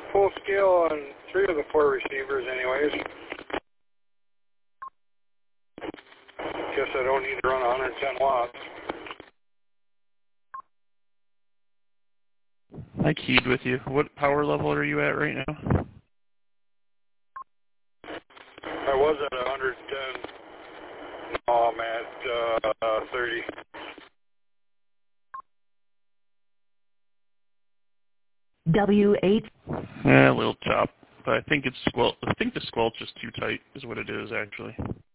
full scale on 3 of the 4 receivers anyways. Guess I don't need to run 110 watts. I keyed with you. What power level are you at right now? I was at 110. Now I'm at 30. W8. Yeah, a little chop. But I think it's I think the squelch is too tight is what it is actually.